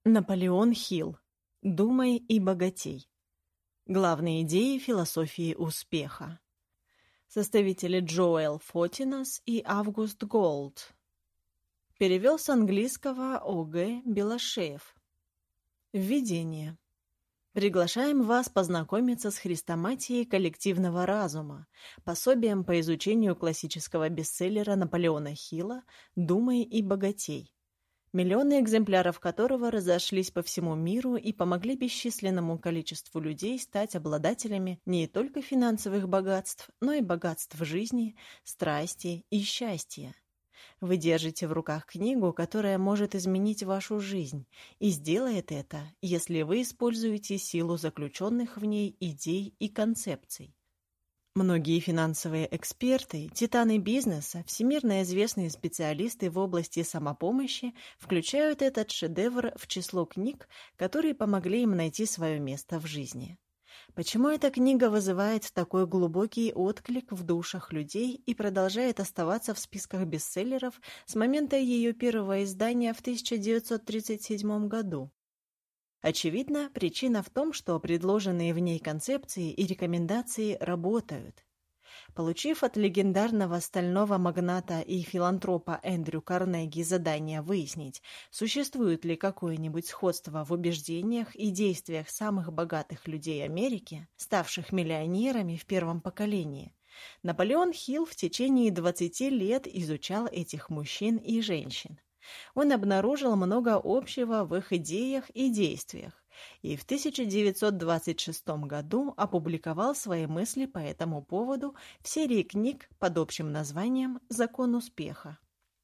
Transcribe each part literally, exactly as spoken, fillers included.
Наполеон Хилл. «Думай и богатей». Главные идеи философии успеха. Составители Джоэл Фотинас и Август Голд. Перевел с английского О Г Белошеев. Введение. Приглашаем вас познакомиться с хрестоматией коллективного разума, пособием по изучению классического бестселлера Наполеона Хилла «Думай и богатей», миллионы экземпляров которого разошлись по всему миру и помогли бесчисленному количеству людей стать обладателями не только финансовых богатств, но и богатств жизни, страсти и счастья. Вы держите в руках книгу, которая может изменить вашу жизнь, и сделает это, если вы используете силу заключенных в ней идей и концепций. Многие финансовые эксперты, титаны бизнеса, всемирно известные специалисты в области самопомощи включают этот шедевр в число книг, которые помогли им найти свое место в жизни. Почему эта книга вызывает такой глубокий отклик в душах людей и продолжает оставаться в списках бестселлеров с момента ее первого издания в тысяча девятьсот тридцать седьмом году? Очевидно, причина в том, что предложенные в ней концепции и рекомендации работают. Получив от легендарного стального магната и филантропа Эндрю Карнеги задание выяснить, существует ли какое-нибудь сходство в убеждениях и действиях самых богатых людей Америки, ставших миллионерами в первом поколении, Наполеон Хилл в течение двадцати лет изучал этих мужчин и женщин. Он обнаружил много общего в их идеях и действиях, и в тысяча девятьсот двадцать шестом году опубликовал свои мысли по этому поводу в серии книг под общим названием «Закон успеха».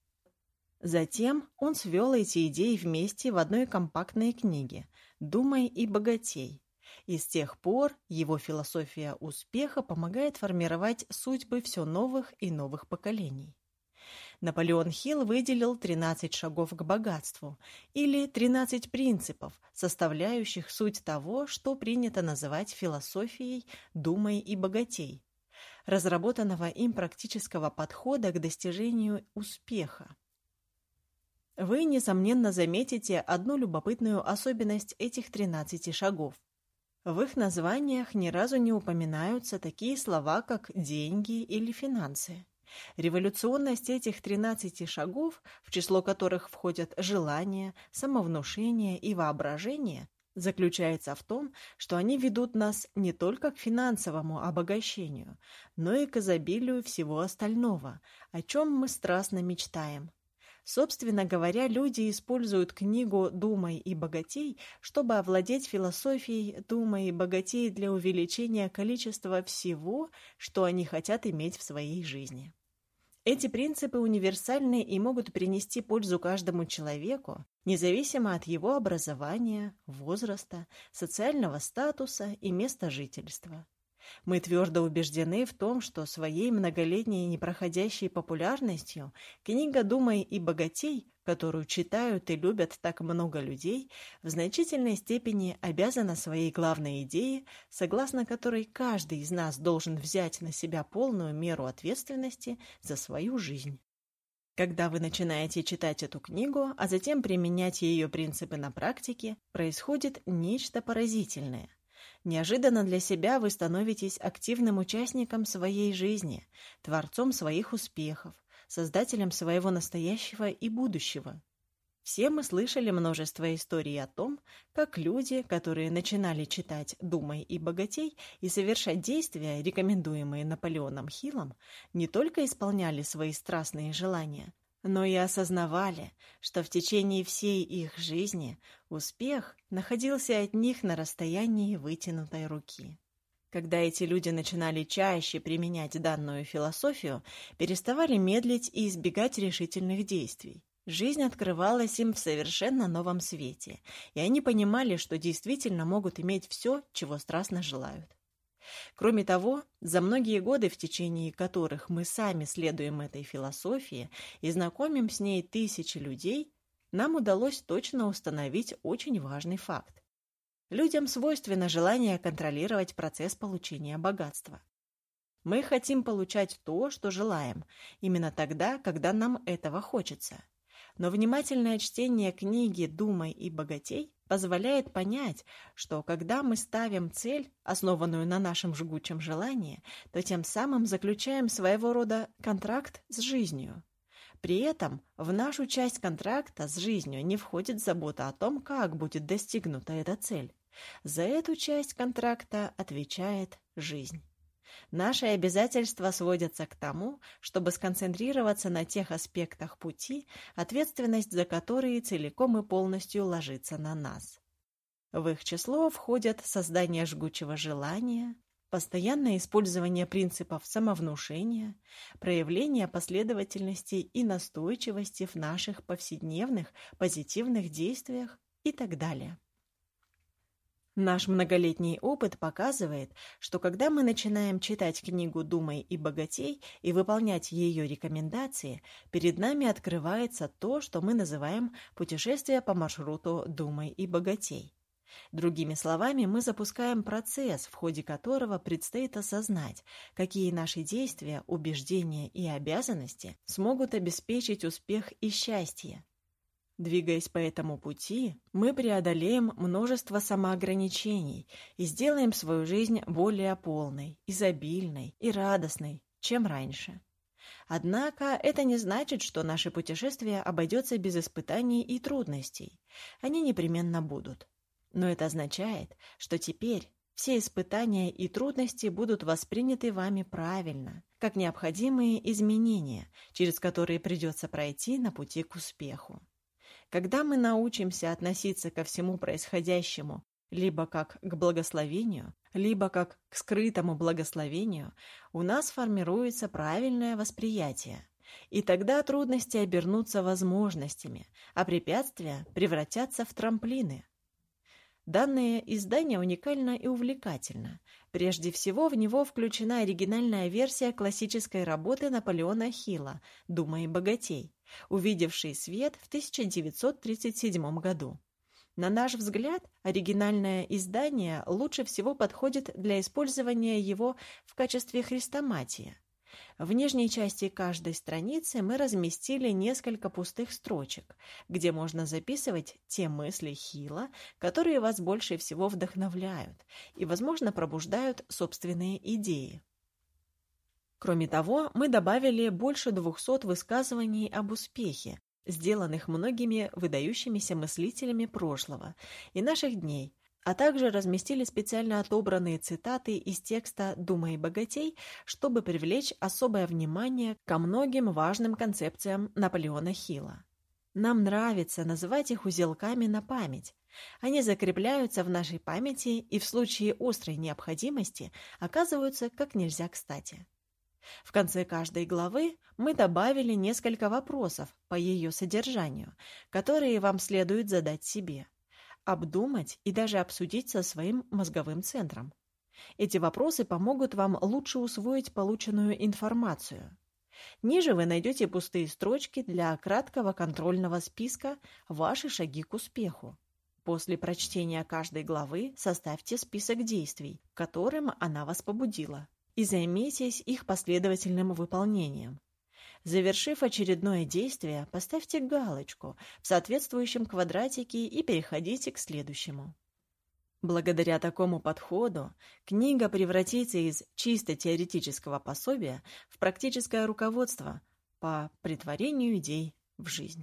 Затем он свел эти идеи вместе в одной компактной книге «Думай и богатей», и с тех пор его философия успеха помогает формировать судьбы все новых и новых поколений. Наполеон Хилл выделил тринадцать шагов к богатству, или тринадцать принципов, составляющих суть того, что принято называть философией «думай и богатей», разработанного им практического подхода к достижению успеха. Вы, несомненно, заметите одну любопытную особенность этих тринадцати шагов. В их названиях ни разу не упоминаются такие слова, как «деньги» или «финансы». Революционность этих тринадцати шагов, в число которых входят желание, самовнушение и воображение, заключается в том, что они ведут нас не только к финансовому обогащению, но и к изобилию всего остального, о чем мы страстно мечтаем. Собственно говоря, люди используют книгу «Думай и богатей», чтобы овладеть философией «Думай и богатей» для увеличения количества всего, что они хотят иметь в своей жизни. Эти принципы универсальны и могут принести пользу каждому человеку, независимо от его образования, возраста, социального статуса и места жительства. Мы твердо убеждены в том, что своей многолетней непроходящей популярностью книга «Думай и богатей», которую читают и любят так много людей, в значительной степени обязана своей главной идее, согласно которой каждый из нас должен взять на себя полную меру ответственности за свою жизнь. Когда вы начинаете читать эту книгу, а затем применять ее принципы на практике, происходит нечто поразительное. Неожиданно для себя вы становитесь активным участником своей жизни, творцом своих успехов, создателем своего настоящего и будущего. Все мы слышали множество историй о том, как люди, которые начинали читать «Думай и богатей» и совершать действия, рекомендуемые Наполеоном Хиллом, не только исполняли свои страстные желания, но и осознавали, что в течение всей их жизни успех находился от них на расстоянии вытянутой руки. Когда эти люди начинали чаще применять данную философию, переставали медлить и избегать решительных действий. Жизнь открывалась им в совершенно новом свете, и они понимали, что действительно могут иметь все, чего страстно желают. Кроме того, за многие годы, в течение которых мы сами следуем этой философии и знакомим с ней тысячи людей, нам удалось точно установить очень важный факт. Людям свойственно желание контролировать процесс получения богатства. Мы хотим получать то, что желаем, именно тогда, когда нам этого хочется. Но внимательное чтение книги «Думай и богатей» позволяет понять, что когда мы ставим цель, основанную на нашем жгучем желании, то тем самым заключаем своего рода контракт с жизнью. При этом в нашу часть контракта с жизнью не входит забота о том, как будет достигнута эта цель. За эту часть контракта отвечает жизнь. Наши обязательства сводятся к тому, чтобы сконцентрироваться на тех аспектах пути, ответственность за которые целиком и полностью ложится на нас. В их число входят создание жгучего желания, постоянное использование принципов самовнушения, проявление последовательности и настойчивости в наших повседневных позитивных действиях и так далее. Наш многолетний опыт показывает, что когда мы начинаем читать книгу «Думай и богатей» и выполнять ее рекомендации, перед нами открывается то, что мы называем «путешествие по маршруту «Думай и богатей». Другими словами, мы запускаем процесс, в ходе которого предстоит осознать, какие наши действия, убеждения и обязанности смогут обеспечить успех и счастье. Двигаясь по этому пути, мы преодолеем множество самоограничений и сделаем свою жизнь более полной, изобильной и радостной, чем раньше. Однако это не значит, что наше путешествие обойдется без испытаний и трудностей. Они непременно будут. Но это означает, что теперь все испытания и трудности будут восприняты вами правильно, как необходимые изменения, через которые придется пройти на пути к успеху. Когда мы научимся относиться ко всему происходящему либо как к благословению, либо как к скрытому благословению, у нас формируется правильное восприятие. И тогда трудности обернутся возможностями, а препятствия превратятся в трамплины. Данное издание уникально и увлекательно. Прежде всего, в него включена оригинальная версия классической работы Наполеона Хилла «Думай и богатей», увидевшей свет в тысяча девятьсот тридцать седьмом году. На наш взгляд, оригинальное издание лучше всего подходит для использования его в качестве хрестоматии. В нижней части каждой страницы мы разместили несколько пустых строчек, где можно записывать те мысли Хилла, которые вас больше всего вдохновляют и, возможно, пробуждают собственные идеи. Кроме того, мы добавили больше двухсот высказываний об успехе, сделанных многими выдающимися мыслителями прошлого и наших дней, а также разместили специально отобранные цитаты из текста «Думай и богатей», чтобы привлечь особое внимание ко многим важным концепциям Наполеона Хилла. Нам нравится называть их узелками на память. Они закрепляются в нашей памяти и в случае острой необходимости оказываются как нельзя кстати. В конце каждой главы мы добавили несколько вопросов по ее содержанию, которые вам следует задать себе, обдумать и даже обсудить со своим мозговым центром. Эти вопросы помогут вам лучше усвоить полученную информацию. Ниже вы найдете пустые строчки для краткого контрольного списка «Ваши шаги к успеху». После прочтения каждой главы составьте список действий, к которым она вас побудила, и займитесь их последовательным выполнением. Завершив очередное действие, поставьте галочку в соответствующем квадратике и переходите к следующему. Благодаря такому подходу книга превратится из чисто теоретического пособия в практическое руководство по претворению идей в жизнь.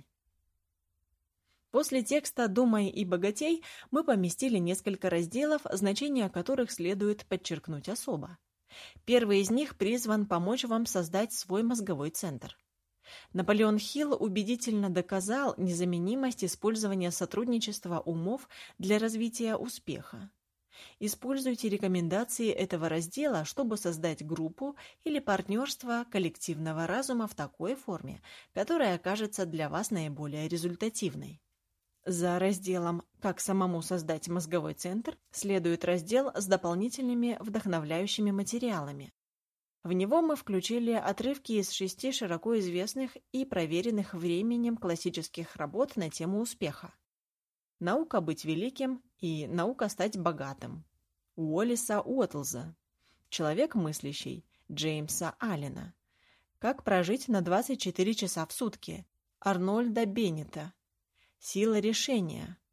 После текста «Думай и богатей» мы поместили несколько разделов, значения которых следует подчеркнуть особо. Первый из них призван помочь вам создать свой мозговой центр. Наполеон Хилл убедительно доказал незаменимость использования сотрудничества умов для развития успеха. Используйте рекомендации этого раздела, чтобы создать группу или партнерство коллективного разума в такой форме, которая окажется для вас наиболее результативной. За разделом «Как самому создать мозговой центр» следует раздел с дополнительными вдохновляющими материалами. В него мы включили отрывки из шести широко известных и проверенных временем классических работ на тему успеха. «Наука быть великим» и «Наука стать богатым» Уоллеса Уоттлза, «Человек мыслящий» Джеймса Аллена, «Как прожить на двадцать четыре часа в сутки» Арнольда Беннета. Сила решения.